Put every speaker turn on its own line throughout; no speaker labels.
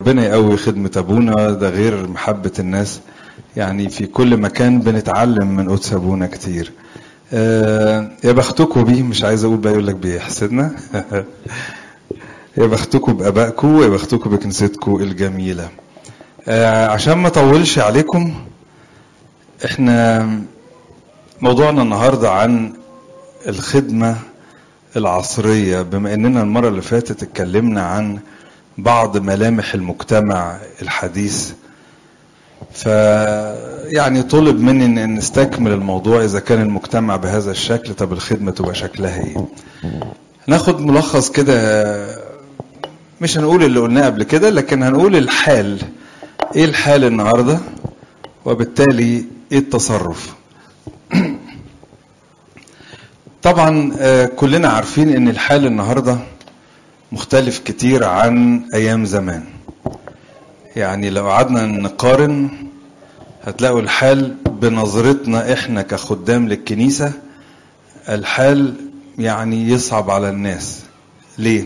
ربنا يقوي خدمة أبونا، ده غير محبة الناس. يعني في كل مكان بنتعلم من قدس أبونا كتير. يا بختكم بيه، مش عايز أقول بقى يقول لك بيحسدنا. يا بختكم بأبائكم ويا بختكم بكنيستكم الجميلة. عشان ما أطولش عليكم، احنا موضوعنا النهاردة عن الخدمة العصرية، بما اننا المرة اللي فاتت اتكلمنا عن بعض ملامح المجتمع الحديث، يعني طلب مني ان نستكمل الموضوع. اذا كان المجتمع بهذا الشكل، طب الخدمة تبقى شكلها ايه؟ ناخد ملخص كده، مش هنقول اللي قلناه قبل كده، لكن هنقول الحال. ايه الحال النهاردة، وبالتالي ايه التصرف؟ طبعا كلنا عارفين ان الحال النهاردة مختلف كتير عن ايام زمان. يعني لو قعدنا نقارن هتلاقوا الحال بنظرتنا احنا كخدام للكنيسة، الحال يعني يصعب على الناس. ليه؟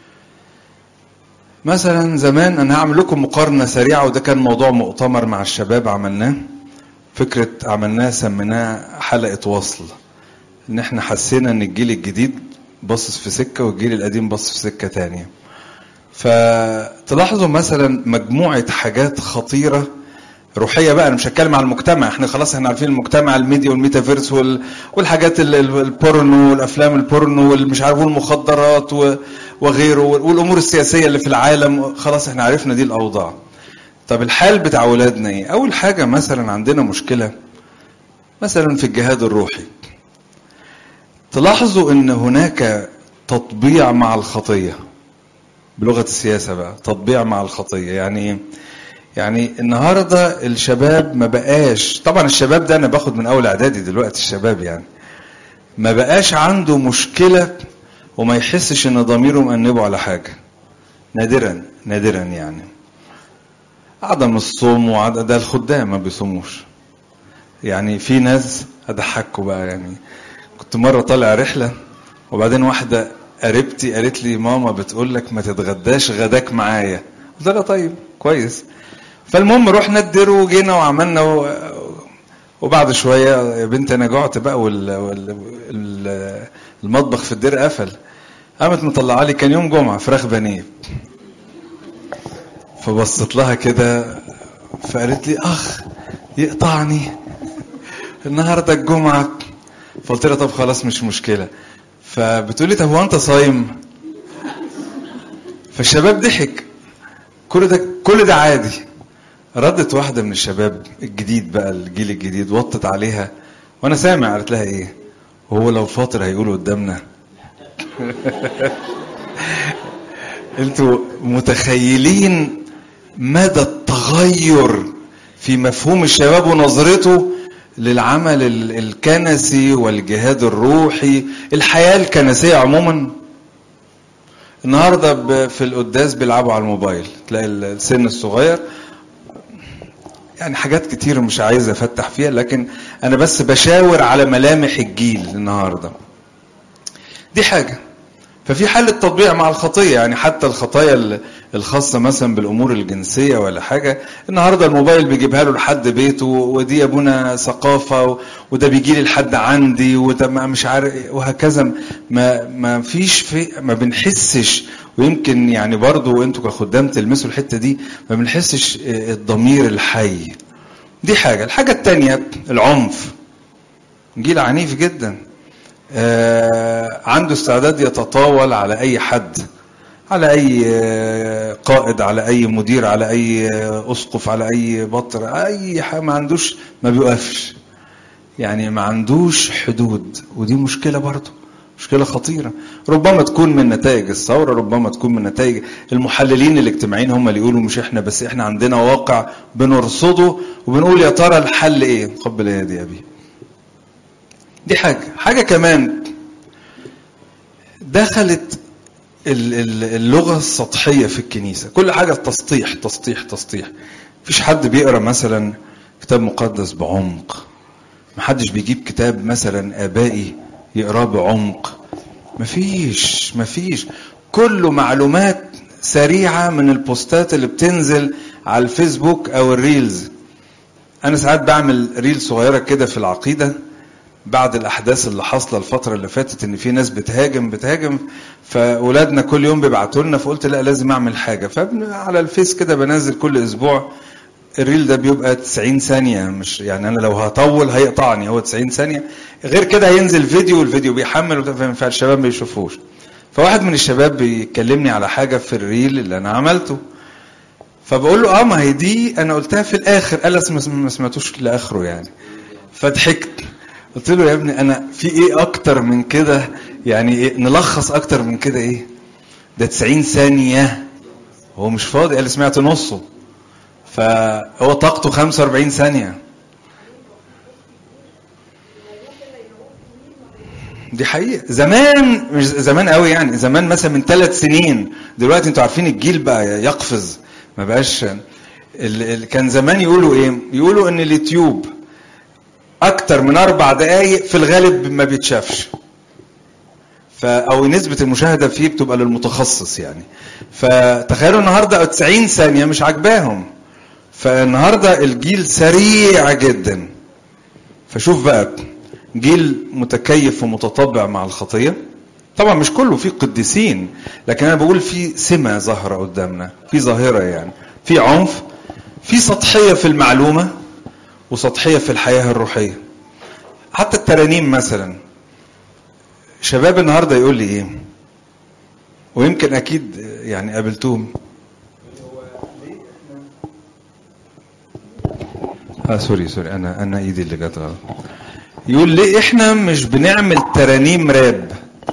مثلا زمان، انا هعمل لكم مقارنة سريعة، وده كان موضوع مؤتمر مع الشباب عملناه، عملناه سميناه حلقة وصل. ان احنا حسينا ان الجيل الجديد باصص في سكة والجيل القديم باصص في سكة تانية. فتلاحظوا مثلا مجموعة حاجات خطيرة روحية. بقى انا مش هتكلم على المجتمع، احنا خلاص احنا عارفين المجتمع، الميديا والميتافيرس والحاجات البورنو والافلام البورنو والمش عارف والمخدرات وغيره، والامور السياسية اللي في العالم، خلاص احنا عرفنا دي الاوضاع. طب الحال بتاع اولادنا ايه؟ اول حاجة مثلا عندنا مشكلة مثلا في الجهاد الروحي. تلاحظوا ان هناك تطبيع مع الخطية، بلغة السياسة بقى تطبيع مع الخطية. يعني النهاردة الشباب ما بقاش، طبعا الشباب ده انا باخد من اول اعدادي دلوقتي، الشباب يعني ما بقاش عنده مشكلة وما يحسش ان ضميره مأنبه على حاجة. نادرا نادرا يعني. عدم الصوم ده الخدام ما بيصوموش. يعني في ناس اضحكوا بقى. يعني كنت مرة طالع رحلة، وبعدين واحدة قريبتي قالت لي ماما بتقول لك ما تتغداش غداك معايا. قلت لها طيب كويس. فالمهم رحنا الدير وجينا وعملنا وبعد شوية يا بنت انا جعت بقى، المطبخ في الدير قفل. قامت مطلعه لي، كان يوم جمعة، فراخ بانيه. فبصت لها كده فقالت لي اخ يقطعني النهارده الجمعة. فقلت لها طب خلاص مش مشكلة. فبتقولي طب هو انت صايم؟ فالشباب ضحك. كل ده عادي. ردت واحدة من الشباب الجديد بقى، الجيل الجديد، وطت عليها وانا سامع، قالت لها ايه؟ هو لو فاطر هيقولوا قدامنا؟ انتوا متخيلين مدى التغير في مفهوم الشباب ونظرته للعمل الكنسي والجهاد الروحي، الحياة الكنسية عموما؟ النهاردة في القداس بيلعبوا على الموبايل، تلاقي السن الصغير. يعني حاجات كتير مش عايز افتح فيها، لكن انا بس بشاور على ملامح الجيل النهاردة. دي حاجة. ففي حالة تطبيع مع الخطية. يعني حتى الخطايا الخاصة مثلا بالأمور الجنسية ولا حاجة، النهاردة الموبايل بيجيبها له لحد بيته، ودي يا ابونا ثقافة، وده بيجي لي لحد عندي، وده مش عارف، وهكذا. ما بنحسش. ويمكن يعني برضو انتوا كخدام تلمسوا الحتة دي، ما بنحسش الضمير الحي. دي حاجة. الحاجة التانية العنف. جيل عنيف جدا، عنده استعداد يتطاول على اي حد، على اي قائد، على اي مدير، على اي اسقف، على اي بطر، اي حاجة. ما بيوقفش. يعني ما عندوش حدود. ودي مشكلة برضو، مشكلة خطيرة. ربما تكون من نتائج الثورة، ربما تكون من نتائج المحللين الاجتماعيين هم اللي يقولوا مش احنا بس، احنا عندنا واقع بنرصده وبنقول يا ترى الحل ايه. قبل يدي يا ابي. دي حاجة كمان دخلت اللغة السطحية في الكنيسة. كل حاجة تسطيح تسطيح تسطيح. مفيش حد بيقرأ مثلا كتاب مقدس بعمق. محدش بيجيب كتاب مثلا آبائي يقرأ بعمق. مفيش. كله معلومات سريعة من البوستات اللي بتنزل على الفيسبوك او الريلز. انا ساعات بعمل ريل صغيرة كده في العقيدة بعد الاحداث اللي حصلة الفترة اللي فاتت، ان في ناس بتهاجم فاولادنا كل يوم بيبعتوا لنا، فقلت لا لازم اعمل حاجة، فعلى الفيس كده بنزل كل اسبوع. الريل ده بيبقى 90 ثانية، مش يعني انا لو هطول هيقطعني، هو 90 ثانية. غير كده هينزل فيديو، والفيديو بيحمل فالشباب ما بيشوفوش. فواحد من الشباب بيكلمني على حاجة في الريل اللي انا عملته، فبقول له ما هي دي انا قلتها في الاخر. قال ما سمعتوش لاخره يعني. فضحكت، قلت له يا ابني انا في ايه اكتر من كده يعني، إيه نلخص اكتر من كده؟ ايه ده 90 ثانية؟ هو مش فاضي. قال سمعت نصه، فهو طاقته 45 ثانية. دي حقيقة. زمان، مش زمان قوي يعني، زمان مثلا من 3 سنين. دلوقتي انتوا عارفين الجيل بقى يقفز، ما بقاش. كان زمان يقولوا ايه؟ يقولوا ان اليوتيوب اكتر من 4 دقايق في الغالب ما بيتشافش، او نسبة المشاهدة فيه بتبقى للمتخصص يعني. فتخيلوا النهاردة 90 ثانية مش عجباهم. فالنهاردة الجيل سريع جدا. فشوف بقى، جيل متكيف ومتطبع مع الخطية. طبعا مش كله، في قديسين، لكن انا بقول في سمة ظاهرة قدامنا، في ظاهرة يعني، في عنف، في سطحية في المعلومة، وسطحية في الحياة الروحية. حتى الترانيم مثلا، شباب النهاردة يقول لي ايه، ويمكن اكيد يعني قابلتوهم، سوري انا ايدي اللي جت غلط. يقول ليه احنا مش بنعمل ترانيم راب؟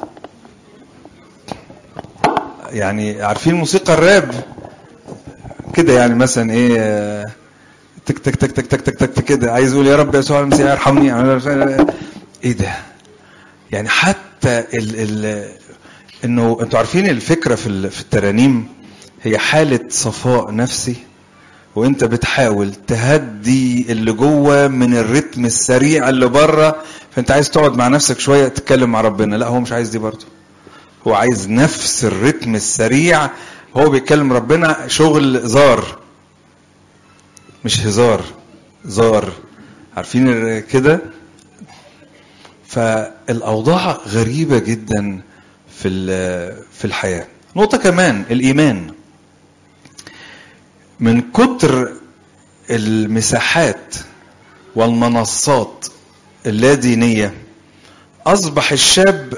يعني عارفين موسيقى الراب كده يعني، مثلا ايه، تك تك تك تك تك تك تك كده، عايز يقول يا رب يسوع المسيح ارحمني. ايه ده يعني؟ حتى انه انتوا عارفين الفكرة في الترانيم هي حالة صفاء نفسي، وانت بتحاول تهدي اللي جوه من الرتم السريع اللي بره. فانت عايز تقعد مع نفسك شوية تتكلم مع ربنا، لا هو مش عايز دي برضه، هو عايز نفس الرتم السريع. هو بيتكلم ربنا شغل زار، مش هزار، زار. عارفين كده؟ فالاوضاع غريبة جدا في الحياة. نقطة كمان، الايمان. من كتر المساحات والمنصات اللادينية أصبح الشاب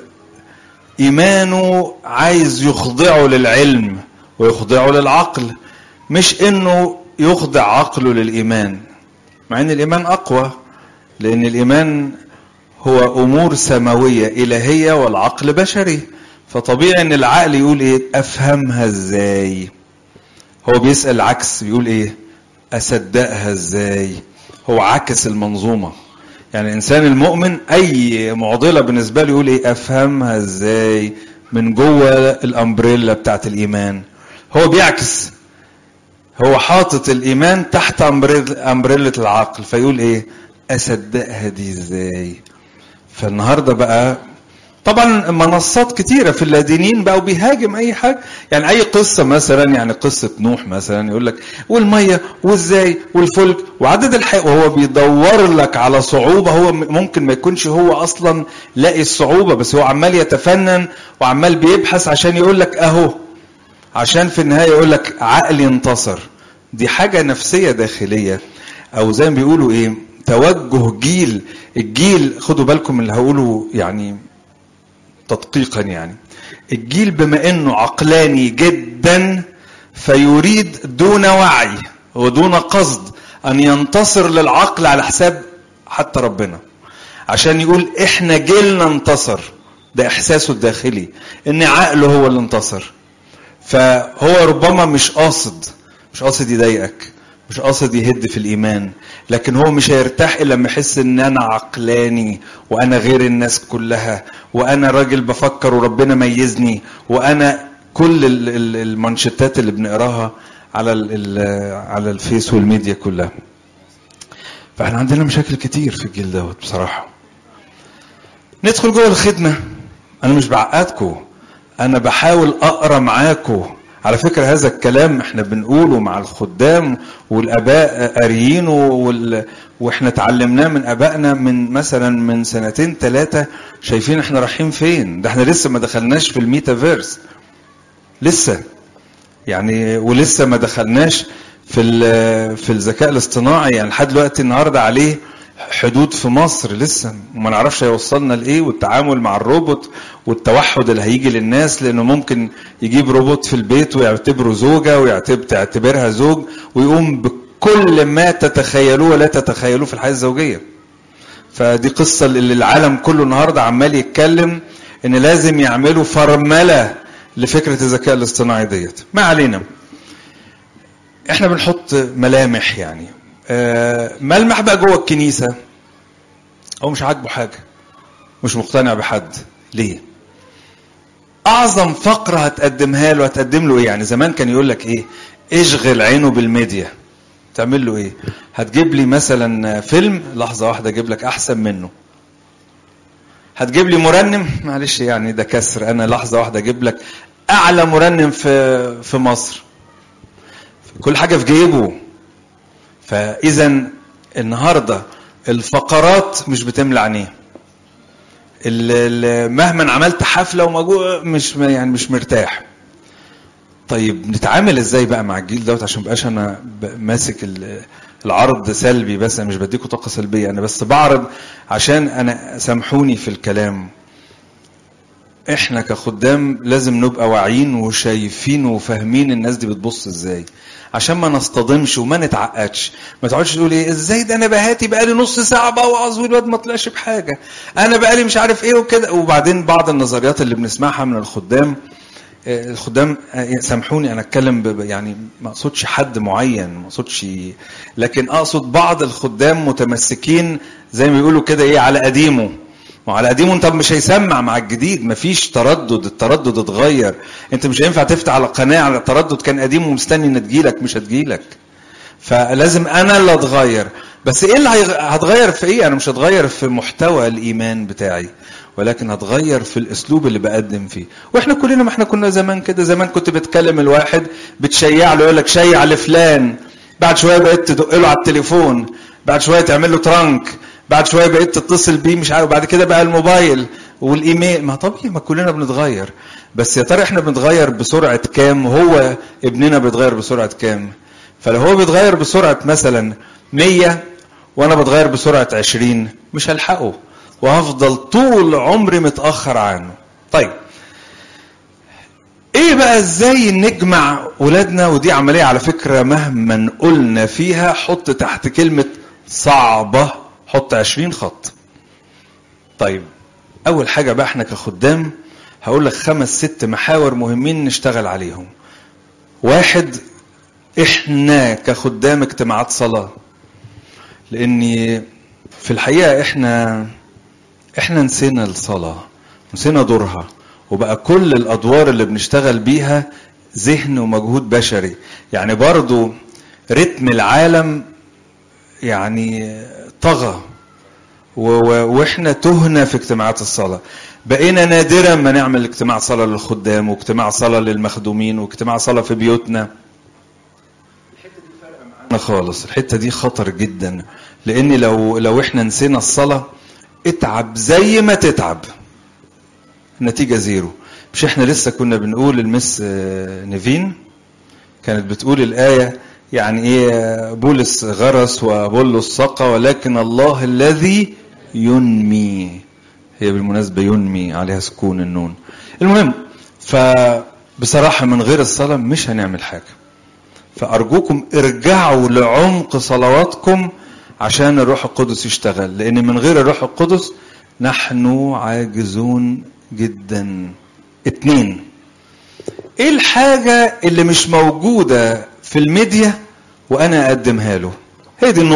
إيمانه عايز يخضعه للعلم ويخضعه للعقل، مش إنه يخضع عقله للإيمان، مع إن الإيمان أقوى، لأن الإيمان هو أمور سماوية إلهية والعقل بشري. فطبيعي إن العقل يقول إيه؟ أفهمها إزاي؟ هو بيسأل العكس، بيقول ايه؟ اصدقها ازاي؟ هو عكس المنظومة. يعني الانسان المؤمن اي معضلة بالنسبة له يقول ايه؟ افهمها ازاي من جوه الامبريلا بتاعت الايمان. هو بيعكس، هو حاطط الايمان تحت امبريلا العقل، فيقول ايه؟ اصدقها دي ازاي؟ فالنهاردة بقى طبعا منصات كتيرة في اللادينيين بقوا بيهاجم اي حاجة. يعني اي قصة مثلا، يعني قصة نوح مثلا، يقول لك والمية وازاي والفلك وعدد الحياة، وهو بيدور لك على صعوبة. هو ممكن ما يكونش هو اصلا لاقي الصعوبة، بس هو عمال يتفنن وعمال بيبحث عشان يقول لك اهو، عشان في النهاية يقول لك عقلي انتصر. دي حاجة نفسية داخلية، او زي ما بيقولوا ايه، توجه الجيل. خدوا بالكم من اللي هقوله يعني تدقيقا. يعني الجيل بما انه عقلاني جدا، فيريد دون وعي ودون قصد ان ينتصر للعقل على حساب حتى ربنا، عشان يقول احنا جيلنا انتصر. ده احساسه الداخلي ان عقله هو اللي انتصر. فهو ربما مش قاصد يضايقك، مش قاصد يهد في الإيمان، لكن هو مش هيرتاح إلا لما يحس إن أنا عقلاني وأنا غير الناس كلها، وأنا راجل بفكر وربنا ميزني، وأنا كل المانشيتات اللي بنقراها على الفيس والميديا كلها. فاحنا عندنا مشاكل كتير في الجيل دوت بصراحة. ندخل جوه الخدمة. أنا مش بعقدكم، أنا بحاول أقرأ معاكم على فكرة هذا الكلام احنا بنقوله مع الخدام والاباء قاريينه واحنا اتعلمناه من ابائنا من مثلا من 2-3 شايفين احنا رايحين فين. ده احنا لسه ما دخلناش في الميتافيرس لسه يعني، ولسه ما دخلناش في الذكاء الاصطناعي يعني. لحد دلوقتي النهارده عليه حدود في مصر لسه وما نعرفش هيوصلنا لايه، والتعامل مع الروبوت والتوحد اللي هيجي للناس، لانه ممكن يجيب روبوت في البيت ويعتبره زوجة ويعتبرها زوج ويقوم بكل ما تتخيلوه ولا تتخيلوه في الحياة الزوجية. فدي قصة اللي العالم كله النهارده عمال يتكلم ان لازم يعملوا فرملة لفكرة الذكاء الاصطناعي ديت. ما علينا، احنا بنحط ملامح يعني. ملمح بقى جوه الكنيسة هو مش عاجبه حاجة، مش مقتنع بحد. ليه؟ اعظم فقرة هتقدمها له هتقدم له ايه؟ يعني زمان كان يقول لك ايه؟ اشغل عينه بالميديا. تعمل له ايه؟ هتجيب لي مثلا فيلم، لحظة واحدة اجيب لك احسن منه. هتجيب لي مرنم، معلش يعني ده كسر، انا لحظة واحدة اجيب لك اعلى مرنم في مصر. كل حاجة في جيبه. فاذا النهاردة الفقرات مش بتملى عينيه. مهما عملت حفلة ومجوع مش مرتاح. طيب نتعامل ازاي بقى مع الجيل دوت عشان مبقاش انا ماسك العرض سلبي بس، انا مش بديكوا طاقة سلبية، انا بس بعرض عشان انا سامحوني في الكلام. احنا كخدام لازم نبقى واعيين وشايفين وفاهمين الناس دي بتبص ازاي، عشان ما نصطدمش وما نتعقدش. ما تقعدش تقول ايه ازاي ده انا بهاتي بقالي نص ساعه بوعظ والواد ما طلعش بحاجه، انا بقالي مش عارف ايه وكده. وبعدين بعض النظريات اللي بنسمعها من الخدام سامحوني انا اتكلم يعني ما اقصدش حد معين، ما اقصدش، لكن اقصد بعض الخدام متمسكين زي ما بيقولوا كده ايه على قديمه. وعلى قديمه انت مش هيسمع مع الجديد، مفيش تردد، التردد اتغير. انت مش هينفع تفتح على قناه على تردد كان قديم ومستني ان تجيلك، مش هتجيلك. فلازم انا اللي اتغير. بس ايه اللي هتغير في ايه؟ انا مش هتغير في محتوى الايمان بتاعي، ولكن هتغير في الاسلوب اللي بقدم فيه. واحنا كلنا ما احنا كنا زمان كده. زمان كنت بتكلم الواحد بتشيع له، يقول لك شيع لفلان، بعد شويه بقيت تدق له على التليفون، بعد شويه تعمل له ترانك، بعد شويه بقيت تتصل بيه مش عارف، بعد كده بقى الموبايل والايميل. ما طبيعي، ما كلنا بنتغير. بس يا ترى احنا بنتغير بسرعه كام؟ هو ابننا بيتغير بسرعه كام؟ فلو هو بيتغير بسرعه مثلا 100 وانا بتغير بسرعه 20 مش هلحقه، وهفضل طول عمري متاخر عنه. طيب ايه بقى ازاي نجمع ولادنا؟ ودي عمليه على فكره مهما قلنا فيها حط تحت كلمه صعبه، حط 20 خط. طيب اول حاجه بقى احنا كخدام هقول لك 5-6 محاور مهمين نشتغل عليهم. 1، احنا كخدام اجتماعات صلاه. لاني في الحقيقه احنا نسينا الصلاه، نسينا دورها، وبقى كل الادوار اللي بنشتغل بيها ذهن ومجهود بشري. يعني برضو رتم العالم يعني طغى، واحنا تهنا في اجتماعات الصلاة. بقينا نادرا ما نعمل اجتماع صلاة للخدام واجتماع صلاة للمخدومين واجتماع صلاة في بيوتنا. الحتة دي فرق معانا خالص، الحتة دي خطر جدا. لان لو احنا نسينا الصلاة اتعب زي ما تتعب، النتيجة زيرو. مش احنا لسه كنا بنقول المس نيفين كانت بتقول الآية يعني ايه؟ بولس غرس وابولس سقى ولكن الله الذي ينمي. هي بالمناسبة ينمي عليها سكون النون. المهم، فبصراحة من غير الصلاة مش هنعمل حاجة. فأرجوكم ارجعوا لعمق صلواتكم عشان الروح القدس يشتغل، لأن من غير الروح القدس نحن عاجزون جدا. 2، ايه الحاجة اللي مش موجودة في الميديا وانا اقدمها له؟ هي دي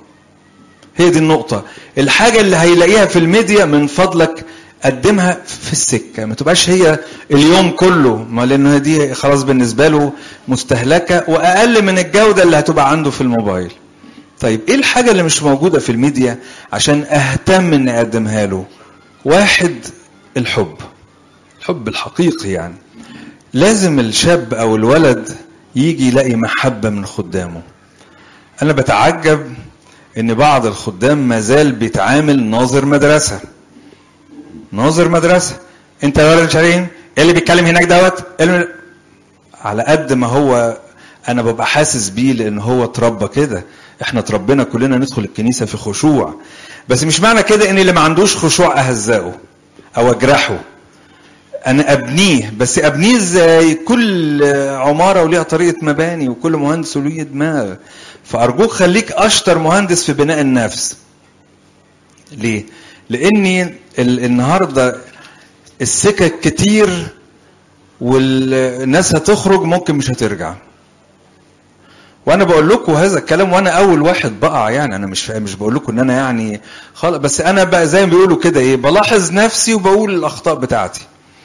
النقطة. الحاجة اللي هيلاقيها في الميديا من فضلك قدمها في السكة، ما تبقاش هي اليوم كله، ما لانه دي خلاص بالنسبة له مستهلكة واقل من الجودة اللي هتبقى عنده في الموبايل. طيب ايه الحاجة اللي مش موجودة في الميديا عشان اهتم ان اقدمها له؟ 1، الحب الحقيقي. يعني لازم الشاب او الولد يجي يلاقي محبة من خدامه. انا بتعجب ان بعض الخدام مازال بيتعامل ناظر مدرسة. ناظر مدرسة، انت يا ولد شارين ايه اللي بيتكلم هناك دوت؟ على قد ما هو انا ببقى حاسس بيه لان هو اتربى كده. احنا اتربينا كلنا ندخل الكنيسة في خشوع، بس مش معنى كده ان اللي ما عندوش خشوع اهزقه او اجرحه. انا ابنيه، بس ابنيه ازاي؟ كل عمارة وليها طريقة مباني، وكل مهندس وليه دماغ. فارجوك خليك اشطر مهندس في بناء النفس. ليه؟ لاني النهاردة السكك كتير والناس هتخرج ممكن مش هترجع. وانا بقول لكم هذا الكلام وانا اول واحد بقع، يعني انا مش بقول لكم ان انا يعني خالص، بس انا بقى زي ما بيقولوا كده ايه، بلاحظ نفسي وبقول الاخطاء بتاعتي.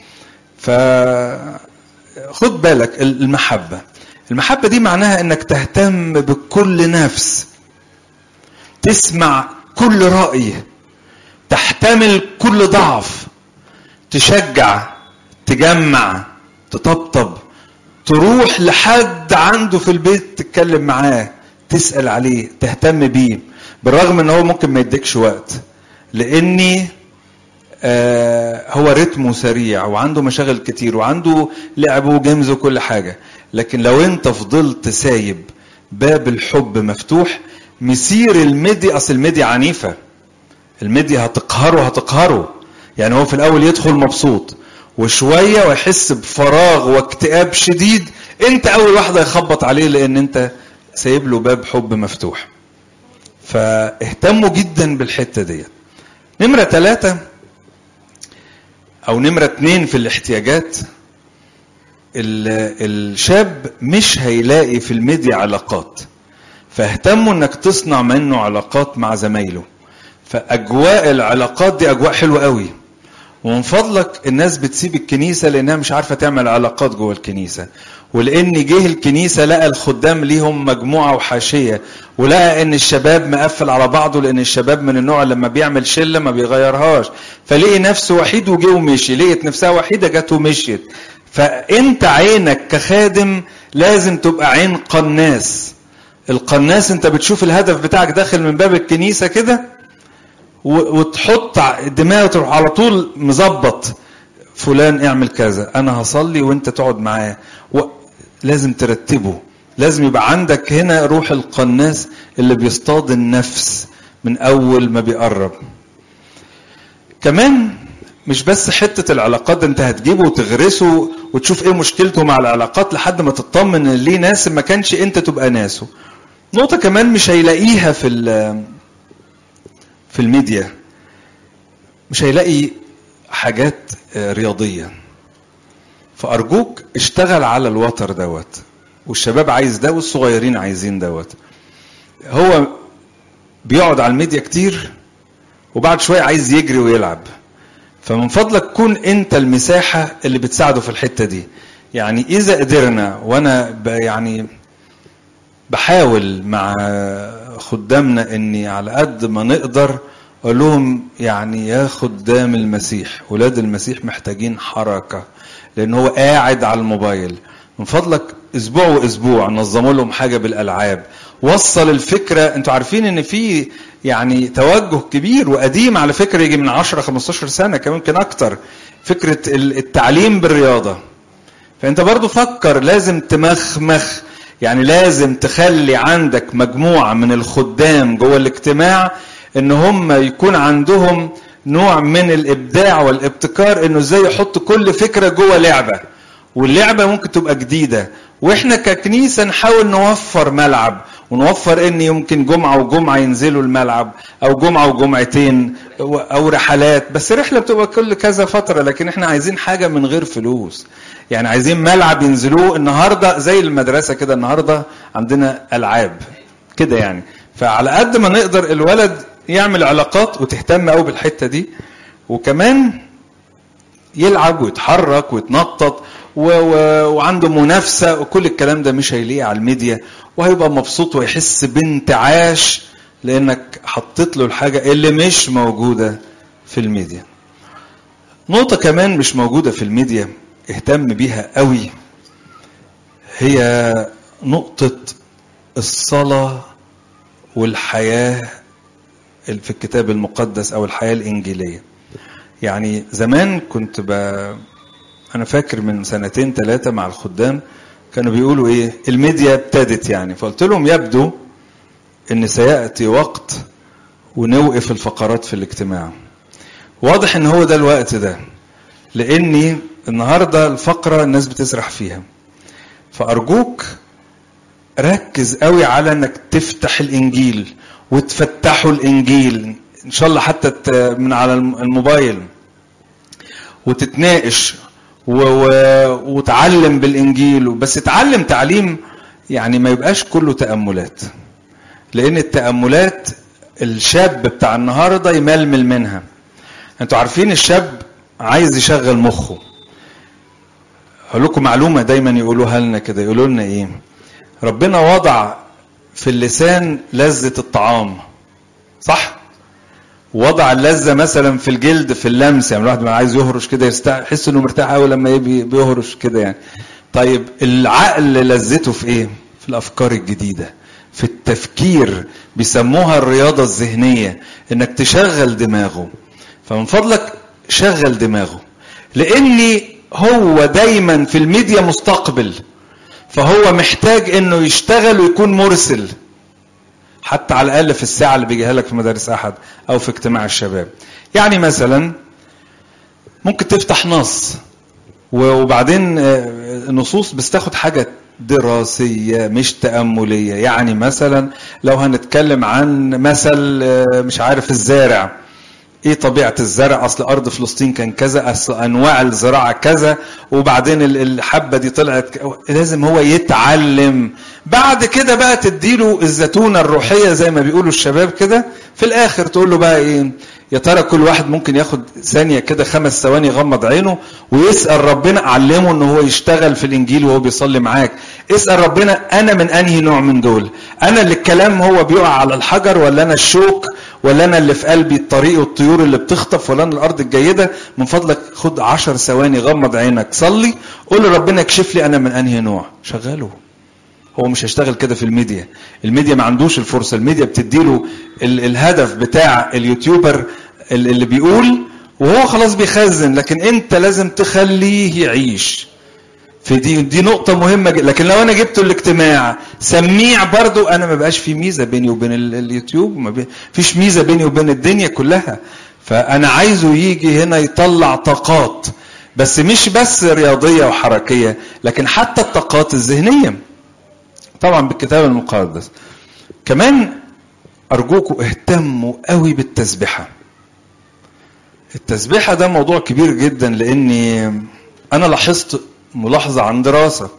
فخد بالك المحبة دي معناها انك تهتم بكل نفس، تسمع كل رأي، تحتمل كل ضعف، تشجع، تجمع، تطبطب، تروح لحد عنده في البيت تتكلم معاه، تسأل عليه، تهتم بيه، بالرغم ان هو ممكن ما يديكش وقت، لاني هو رتمه سريع وعنده مشاغل كتير وعنده لعب وجيمز وكل حاجة. لكن لو انت فضلت سايب باب الحب مفتوح، مسير الميديا، اصل الميديا عنيفة، الميديا هتقهره. يعني هو في الاول يدخل مبسوط وشوية ويحس بفراغ واكتئاب شديد، انت اول واحدة يخبط عليه لان انت سايب له باب حب مفتوح. فاهتموا جدا بالحتة دي. نمرة 3 او نمرة 2 في الاحتياجات، الشاب مش هيلاقي في الميديا علاقات، فاهتموا انك تصنع منه علاقات مع زمايله. فاجواء العلاقات دي اجواء حلوة قوي، ومن فضلك الناس بتسيب الكنيسة لانها مش عارفة تعمل علاقات جوه الكنيسة، ولان جه الكنيسة لقى الخدام ليهم مجموعة وحاشية، ولقى ان الشباب مقفل على بعضه، لان الشباب من النوع لما بيعمل شلة ما بيغيرهاش، فلقي نفسه وحيد وجه ومشي، لقيت نفسها وحيدة جت ومشيت. فانت عينك كخادم لازم تبقى عين قناص. القناص انت بتشوف الهدف بتاعك داخل من باب الكنيسة كده، وتحط دماغك تروح على طول مظبط فلان اعمل كذا، انا هصلي وانت تقعد معاه، لازم ترتبه. لازم يبقى عندك هنا روح القناص اللي بيصطاد النفس من اول ما بيقرب. كمان مش بس حتة العلاقات، انت هتجيبه وتغرسه وتشوف ايه مشكلته مع العلاقات لحد ما تطمن ان ليه ناس ما كانش انت تبقى ناسه. نقطة كمان مش هيلاقيها في الميديا، مش هيلاقي حاجات رياضية. فأرجوك اشتغل على الوتر دوت، والشباب عايز ده والصغيرين عايزين دوت. هو بيقعد على الميديا كتير وبعد شوية عايز يجري ويلعب، فمن فضلك كون انت المساحة اللي بتساعده في الحتة دي. يعني اذا قدرنا، وانا يعني بحاول مع خدامنا اني على قد ما نقدر اقول لهم يعني يا خدام المسيح، ولاد المسيح محتاجين حركة، لان هو قاعد على الموبايل. من فضلك اسبوع واسبوع نظموا لهم حاجة بالالعاب، وصل الفكرة. انتوا عارفين ان في يعني توجه كبير وقديم على فكرة يجي من 10-15 سنة كمان يمكن اكتر، فكرة التعليم بالرياضة. فانت برضو فكر، لازم تمخمخ، يعني لازم تخلي عندك مجموعة من الخدام جوه الاجتماع ان هم يكون عندهم نوع من الابداع والابتكار، انه ازاي يحط كل فكرة جوه لعبة، واللعبة ممكن تبقى جديدة. واحنا ككنيسة نحاول نوفر ملعب، ونوفر ان يمكن جمعة وجمعة ينزلوا الملعب، او جمعة وجمعتين، او رحلات، بس رحلة بتبقى كل كذا فترة. لكن احنا عايزين حاجة من غير فلوس، يعني عايزين ملعب ينزلوه النهاردة زي المدرسة كده، النهاردة عندنا ألعاب كده يعني. فعلى قد ما نقدر الولد يعمل علاقات وتهتم قوي بالحتة دي، وكمان يلعب ويتحرك ويتنطط وعنده منافسة، وكل الكلام ده مش هيلاقيه على الميديا، وهيبقى مبسوط ويحس بانتعاش لانك حطيت له الحاجة اللي مش موجودة في الميديا. نقطة كمان مش موجودة في الميديا، اهتم بيها قوي هي نقطة الصلاة والحياة في الكتاب المقدس أو الحياة الإنجيلية. يعني زمان كنت أنا فاكر من 2-3 مع الخدام كانوا بيقولوا إيه الميديا ابتدت يعني، فقلت لهم يبدو إن سيأتي وقت ونوقف الفقرات في الاجتماع. واضح إن هو ده الوقت ده، لأني النهاردة الفقرة الناس بتسرح فيها. فأرجوك ركز قوي على انك تفتح الانجيل وتفتحوا الانجيل ان شاء الله حتى من على الموبايل وتتناقش وتعلم بالانجيل، بس تعلم تعليم يعني ما يبقاش كله تأملات، لان التأملات الشاب بتاع النهاردة يململ منها. انتوا عارفين الشاب عايز يشغل مخه. هقول لكم معلومة دايما يقولوها لنا كده، يقولوا لنا ايه؟ ربنا وضع في اللسان لذة الطعام، صح؟ وضع اللذة مثلا في الجلد في اللمس، يعني الواحد ما عايز يهرش كده يحس انه مرتاح قوي لما بيهرش كده يعني. طيب العقل لذته في ايه؟ في الافكار الجديدة، في التفكير، بيسموها الرياضة الذهنية، انك تشغل دماغه. فمن فضلك شغل دماغه، لاني هو دايما في الميديا مستقبل، فهو محتاج انه يشتغل ويكون مرسل، حتى على الاقل في الساعه اللي بيجيها لك في مدارس احد او في اجتماع الشباب. يعني مثلا ممكن تفتح نص وبعدين النصوص بتاخد حاجه دراسيه مش تامليه. يعني مثلا لو هنتكلم عن مثل مش عارف الزارع، ايه طبيعة الزرع؟ اصل ارض فلسطين كان كذا، اصل انواع الزراعة كذا، وبعدين الحبة دي طلعت لازم هو يتعلم. بعد كده بقى تديله الزتونة الروحية زي ما بيقولوا الشباب كده، في الاخر تقول له بقى ايه؟ يا ترى كل واحد ممكن ياخد ثانية كده 5 ثواني يغمض عينه ويسأل ربنا، علمه ان هو يشتغل في الانجيل وهو بيصلي معاك. اسأل ربنا انا من انهي نوع من دول؟ انا اللي الكلام هو بيقع على الحجر، ولا انا الشوك، ولا انا اللي في قلبي الطريق والطيور اللي بتخطف، ولا انا الارض الجيدة؟ من فضلك خد 10 ثواني غمض عينك صلي، قول لربنا اكشف لي انا من انهي نوع. شغله. هو مش هيشتغل كده في الميديا. الميديا ما عندوش الفرصة. الميديا بتديله الهدف بتاع اليوتيوبر اللي بيقول وهو خلاص بيخزن، لكن انت لازم تخليه يعيش في دي نقطة مهمة جدا. لكن لو انا جبته الاجتماع سميع برضو، انا ما بقاش في ميزة بيني وبين اليوتيوب، ما فيش ميزة بيني وبين الدنيا كلها. فانا عايزه يجي هنا يطلع طاقات، بس مش بس رياضية وحركية، لكن حتى الطاقات الذهنية طبعا بالكتاب المقدس. كمان ارجوكم اهتموا قوي بالتسبيحة. التسبيحة ده موضوع كبير جدا، لاني انا لاحظت ملاحظة عن دراسة،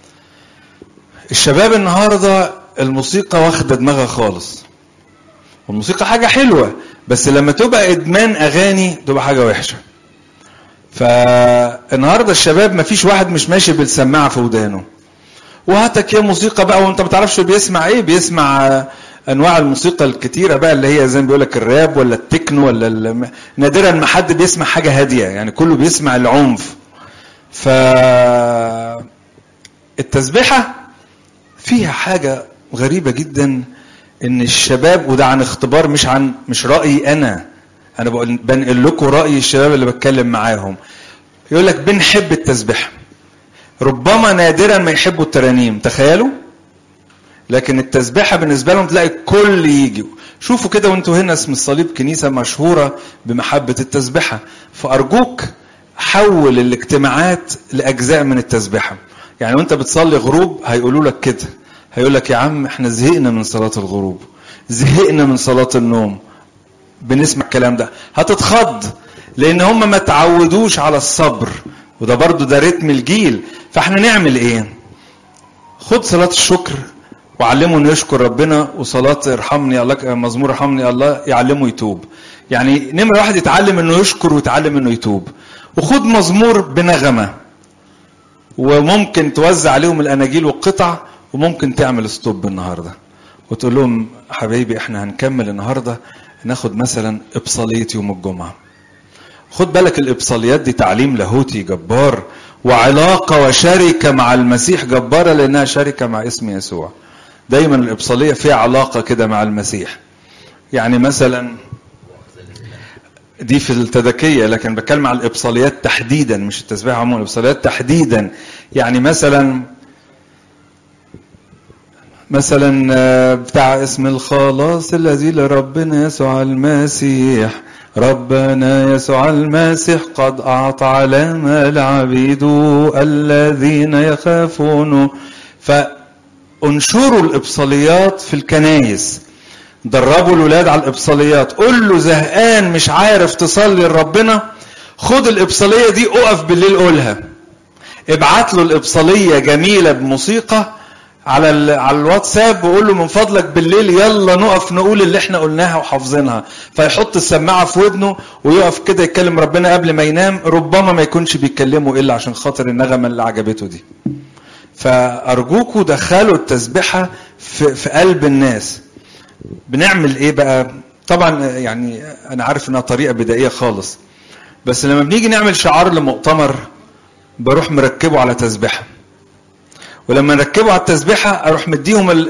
الشباب النهاردة الموسيقى واخدة دماغها خالص، والموسيقى حاجة حلوة، بس لما تبقى ادمان اغاني تبقى حاجة وحشة. فالنهاردة الشباب مفيش واحد مش ماشي بالسماعة في ودانه، وهاتك يا موسيقى بقى وانت بتعرفش بيسمع ايه. بيسمع انواع الموسيقى الكتيرة بقى اللي هي زي ما بيقولك الراب ولا التكنو ولا نادرا ما حد بيسمع حاجة هادية، يعني كله بيسمع العنف. فالتسبيحة فيها حاجة غريبة جدا، ان الشباب، وده عن اختبار مش رأيي انا بنقل لكم رأي الشباب اللي بتكلم معاهم، يقولك بنحب التسبيحة، ربما نادرا ما يحبوا الترانيم، تخيلوا. لكن التسبيحة بالنسبة لهم تلاقي الكل يجي. شوفوا كده وانتوا هنا اسم الصليب كنيسة مشهورة بمحبة التسبيحة. فأرجوك حول الاجتماعات لأجزاء من التسبيحة. يعني وانت بتصلي غروب هيقولوا لك كده، هيقول لك يا عم احنا زهقنا من صلاة الغروب، زهقنا من صلاة النوم، بنسمع الكلام ده. هتتخض لان هم ما تعودوش على الصبر، وده برضو ده رتم الجيل. فاحنا نعمل ايه؟ خد صلاة الشكر وعلمه انه يشكر ربنا، وصلاة ارحمني الله، مزمور ارحمني الله، يعلمه يتوب. يعني نمرة 1 يتعلم انه يشكر ويتعلم انه يتوب. وخد مزمور بنغمة، وممكن توزع عليهم الاناجيل والقطع، وممكن تعمل ستوب النهاردة وتقول لهم حبايبي احنا هنكمل النهاردة، ناخد مثلا ابصالية يوم الجمعة. خد بالك الابصاليات دي تعليم لاهوتي جبار، وعلاقة وشركة مع المسيح جبارة، لأنها شركة مع اسم يسوع. دايما الإبصالية فيها علاقة كده مع المسيح. يعني مثلا دي في التدكية، لكن بتكلم على الإبصاليات تحديدا، مش التسبيح عموما، الإبصاليات تحديدا. يعني مثلا بتاع اسم الخلاص الذي لربنا يسوع المسيح، ربنا يسوع المسيح قد أعطى علامة لعبيده الذين يخافونه. فانشروا الإبصاليات في الكنايس، دربوا الولاد على الإبصاليات. قول له زهقان مش عارف تصلي لربنا، خد الإبصالية دي اقف بالليل قولها. ابعت له الإبصالية جميلة بموسيقى على الواتساب، وقول له من فضلك بالليل يلا نقف نقول اللي احنا قلناها وحافظينها. فيحط السماعة في ودنه ويقف كده يتكلم ربنا قبل ما ينام. ربما ما يكونش بيتكلمه إلا عشان خاطر النغمة اللي عجبته دي. فأرجوكوا دخلوا التسبيحة في قلب الناس. بنعمل ايه بقى؟ طبعا يعني انا عارف انها طريقة بدائية خالص، بس لما بنيجي نعمل شعار لمؤتمر بروح مركبه على تسبيحة، ولما نركبه على التسبيحة اروح مديهم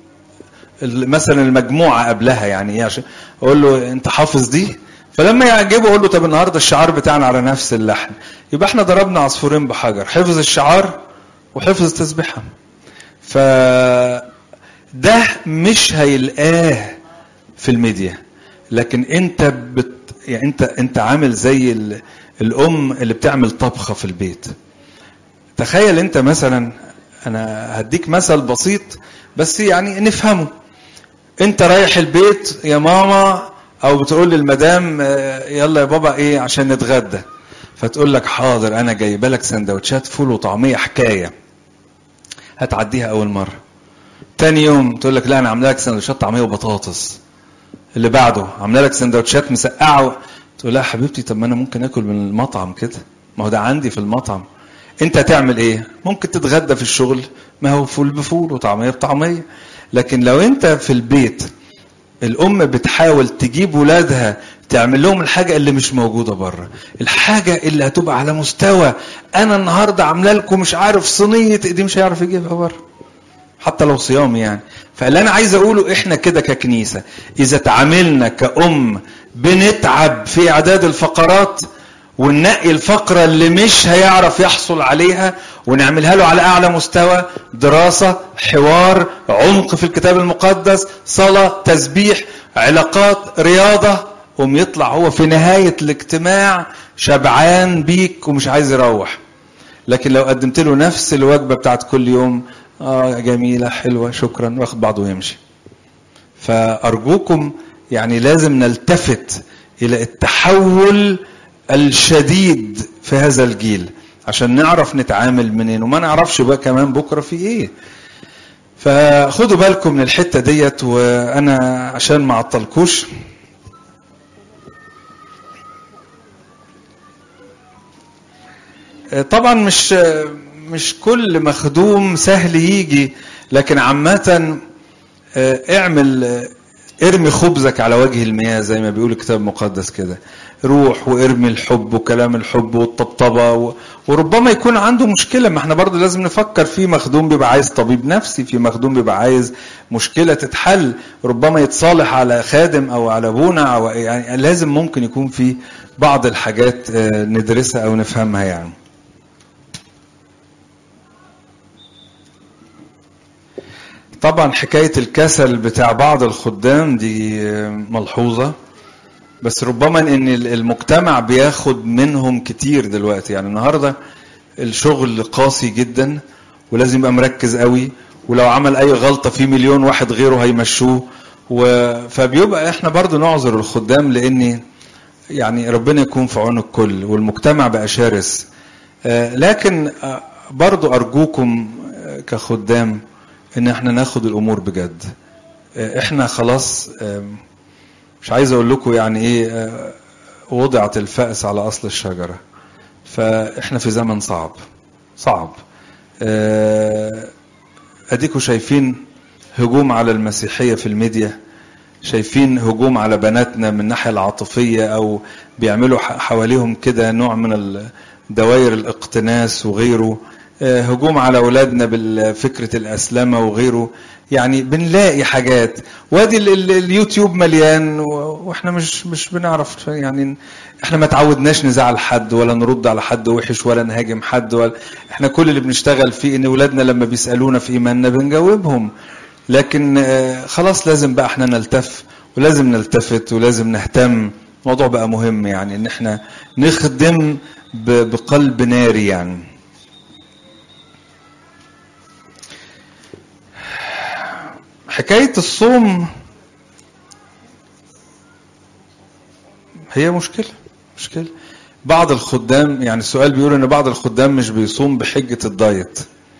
مثلا المجموعة قبلها، يعني ايه، عشان اقول له انت حافظ دي، فلما يعجبه اقول له طب النهاردة الشعار بتاعنا على نفس اللحن. يبقى احنا ضربنا عصفورين بحجر، حفظ الشعار وحفظ التسبيحة. فده مش هيلقاه في الميديا، لكن انت يعني انت عامل زي الام اللي بتعمل طبخة في البيت. تخيل انت مثلا، انا هديك مثل بسيط بس يعني نفهمه. انت رايح البيت يا ماما، او بتقول للمدام يلا يا بابا ايه عشان نتغدى، فتقول لك حاضر انا جايبه لك سندوتشات فول وطعميه حكايه. هتعديها اول مره. تاني يوم تقول لك لا انا عامله لك سندوتشات طعميه وبطاطس. اللي بعده عامله لك سندوتشات مسقعه. تقول لها حبيبتي طب ما انا ممكن اكل من المطعم كده، ما هو ده عندي في المطعم. انت هتعمل ايه؟ ممكن تتغدى في الشغل، ما هو فول بفول وطعميه بطعميه. لكن لو انت في البيت الام بتحاول تجيب ولادها تعمل لهم الحاجه اللي مش موجوده بره، الحاجه اللي هتبقى على مستوى انا النهارده عامله لكم مش عارف صينيه، دي مش هيعرف يجيبها بره حتى لو صيام يعني. فاللي انا عايز اقوله احنا كده ككنيسه اذا تعاملنا كأم بنتعب في اعداد الفقرات وننقي الفقرة اللي مش هيعرف يحصل عليها ونعملها له على أعلى مستوى، دراسة، حوار، عمق في الكتاب المقدس، صلاة، تسبيح، علاقات، رياضة، يطلع هو في نهاية الاجتماع شبعان بيك ومش عايز يروح. لكن لو قدمت له نفس الوجبة بتاعت كل يوم، جميلة حلوة شكرا، واخد بعضه ويمشي. فأرجوكم يعني لازم نلتفت إلى التحول الشديد في هذا الجيل عشان نعرف نتعامل منين، وما نعرفش بقى كمان بكرة في ايه. فخدوا بالكم من الحتة ديت. وانا عشان ما اعطلكوش، طبعا مش كل مخدوم سهل يجي، لكن عامة ارمي خبزك على وجه المياه زي ما بيقول الكتاب المقدس كده. روح وارمي الحب وكلام الحب والطبطبة وربما يكون عنده مشكلة. ما احنا برضو لازم نفكر، في مخدوم بيبقى عايز طبيب نفسي، في مخدوم بيبقى عايز مشكلة تتحل، ربما يتصالح على خادم او على ابونا، او يعني لازم ممكن يكون في بعض الحاجات ندرسها او نفهمها يعني. طبعا حكاية الكسل بتاع بعض الخدام دي ملحوظة، بس ربما ان المجتمع بياخد منهم كتير دلوقتي. يعني النهاردة الشغل قاسي جدا ولازم يبقى مركز قوي، ولو عمل اي غلطة في مليون واحد غيره هيمشوه. فبيبقى احنا برضو نعذر الخدام، لان يعني ربنا يكون في عون الكل والمجتمع بقى شرس. لكن برضو ارجوكم كخدام ان احنا ناخد الامور بجد. احنا خلاص مش عايز اقول لكم يعني ايه وضعت الفأس على اصل الشجرة. فاحنا في زمن صعب. اديكم شايفين هجوم على المسيحية في الميديا، شايفين هجوم على بناتنا من الناحية العاطفية، او بيعملوا حواليهم كده نوع دوائر الاقتناس وغيره، هجوم على أولادنا بالفكرة الأسلمة وغيره. يعني بنلاقي حاجات، وادي اليوتيوب مليان، واحنا مش بنعرف. يعني احنا ما تعودناش نزعل حد ولا نرد على حد وحش ولا نهاجم حد، ولا احنا كل اللي بنشتغل فيه ان اولادنا لما بيسألونا في ايماننا بنجاوبهم. لكن خلاص لازم بقى احنا نلتف، ولازم نلتفت، ولازم نهتم. الموضوع بقى مهم، يعني ان احنا نخدم بقلب ناري. يعني حكاية الصوم هي مشكلة. بعض الخدام، يعني السؤال بيقول ان بعض الخدام مش بيصوم بحجة الدايت.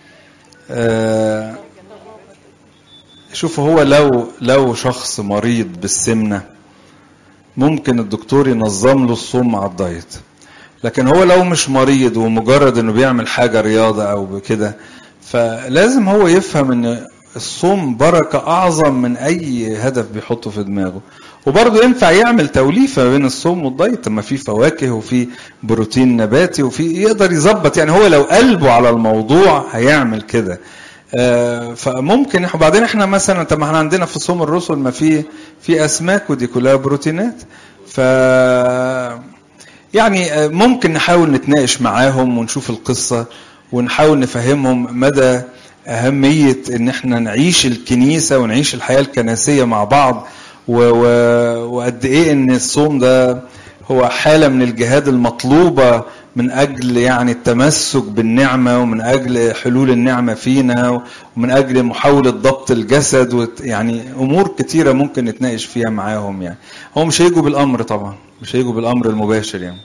شوف، هو لو شخص مريض بالسمنة ممكن الدكتور ينظم له الصوم مع الدايت. لكن هو لو مش مريض ومجرد انه بيعمل حاجة رياضة او بكده، فلازم هو يفهم ان الصوم بركة اعظم من اي هدف بيحطه في دماغه. وبرضه ينفع يعمل توليفة بين الصوم والدايت، ما في فواكه وفي بروتين نباتي وفي يقدر يظبط. يعني هو لو قلبه على الموضوع هيعمل كده. فممكن. وبعدين احنا مثلا، طب ما احنا عندنا في صوم الرسل ما في اسماك، ودي كلها بروتينات. ف يعني ممكن نحاول نتناقش معاهم ونشوف القصة، ونحاول نفهمهم مدى أهمية ان احنا نعيش الكنيسة ونعيش الحياة الكنسية مع بعض، وقد ايه ان الصوم ده هو حالة من الجهاد المطلوبة من أجل يعني التمسك بالنعمة، ومن أجل حلول النعمة فينا، ومن أجل محاولة ضبط الجسد. يعني أمور كتيرة ممكن نتناقش فيها معاهم. يعني هو مش هيجوا بالأمر طبعا، مش هيجوا بالأمر المباشر. يعني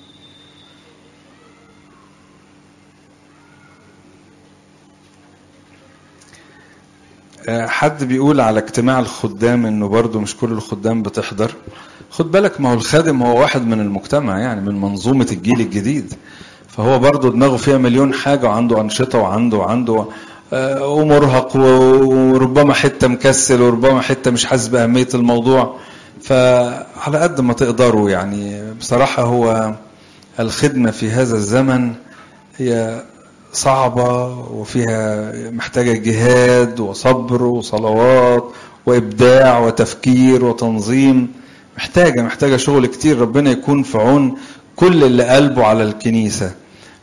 حد بيقول على اجتماع الخدام انه برضو مش كل الخدام بتحضر. خد بالك، ما هو الخادم هو واحد من المجتمع، يعني من منظومة الجيل الجديد. فهو برضو دماغه فيها مليون حاجة، وعنده أنشطة، وعنده ومرهق، وربما حتة مكسل، وربما حتة مش حاسس بأهمية الموضوع. فعلى قد ما تقدروا. يعني بصراحة هو الخدمة في هذا الزمن هي صعبة، وفيها محتاجة جهاد وصبر وصلوات وإبداع وتفكير وتنظيم. محتاجة شغل كتير. ربنا يكون في عون كل اللي قلبه على الكنيسة.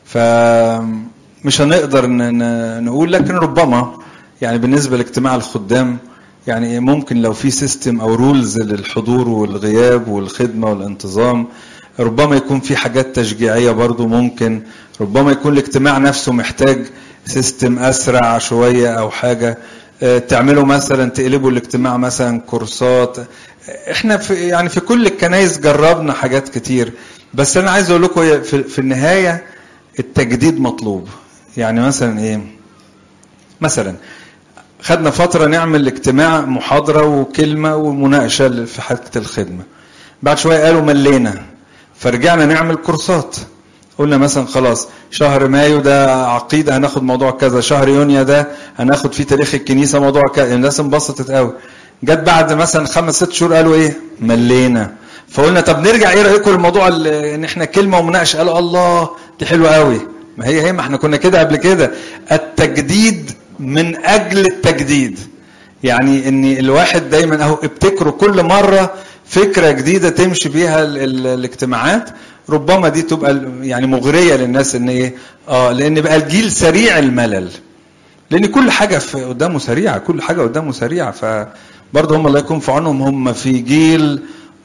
فمش هنقدر نقول، لكن ربما يعني بالنسبة لاجتماع الخدام، يعني ممكن لو في سيستم أو رولز للحضور والغياب والخدمة والانتظام، ربما يكون في حاجات تشجيعية برضو. ممكن ربما يكون الاجتماع نفسه محتاج سيستم أسرع شوية أو حاجة تعملوا، مثلا تقلبوا الاجتماع مثلا كورسات. احنا في كل الكنائس جربنا حاجات كتير. بس أنا عايز أقول لكم في النهاية التجديد مطلوب. يعني مثلا إيه؟ مثلا خدنا فترة نعمل اجتماع محاضرة وكلمة ومناقشة في حالة الخدمة. بعد شوية قالوا ملينا، فرجعنا نعمل كورسات. قلنا مثلا خلاص شهر مايو ده عقيدة هناخد موضوع كذا، شهر يونيو ده هناخد فيه تاريخ الكنيسة موضوع كذا. الناس انبسطت قوي. جت بعد مثلا 5-6 شهور قالوا ايه؟ ملينا. فقلنا طب نرجع، ايه رأيكم الموضوع ان احنا كلمة ومناقشة؟ قالوا الله دي حلوة قوي. ما احنا كنا كده قبل كده. التجديد من اجل التجديد. يعني ان الواحد دايما اهو ابتكروا كل مرة فكرة جديدة تمشي بيها الاجتماعات. ربما دي تبقى يعني مغرية للناس ان ايه، لان بقى الجيل سريع الملل، لان كل حاجة قدامه سريعة، كل حاجة قدامه سريعة. فبرضه هم الله يكون في عونهم، هم في جيل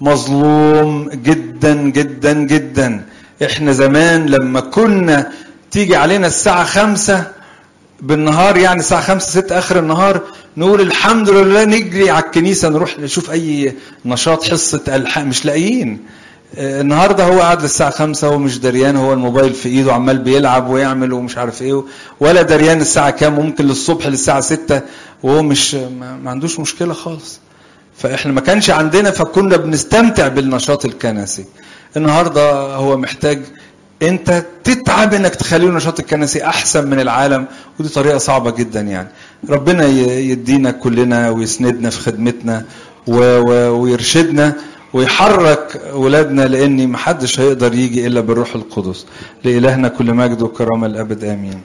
مظلوم جدا جدا جدا. احنا زمان لما كنا تيجي علينا الساعة 5 بالنهار، يعني الساعة 5-6 آخر النهار، نقول الحمد لله، نجري على الكنيسة نروح نشوف أي نشاط، حصة ألحان، مش لاقيين. النهاردة هو قاعد للساعة 5 هو مش دريان، هو الموبايل في إيده عمال بيلعب ويعمل ومش عارف إيه، ولا دريان الساعة كام، وممكن للصبح للساعة 6 وهو مش ما عندوش مشكلة خالص. فإحنا ما كانش عندنا، فكنا بنستمتع بالنشاط الكنسي. النهاردة هو محتاج انت تتعب انك تخليه النشاط الكنسي احسن من العالم، ودي طريقة صعبة جدا. يعني ربنا يدينا كلنا ويسندنا في خدمتنا ويرشدنا، ويحرك ولادنا، لأن محدش هيقدر يجي إلا بالروح القدس. لإلهنا كل مجد وكرامة الأبد آمين.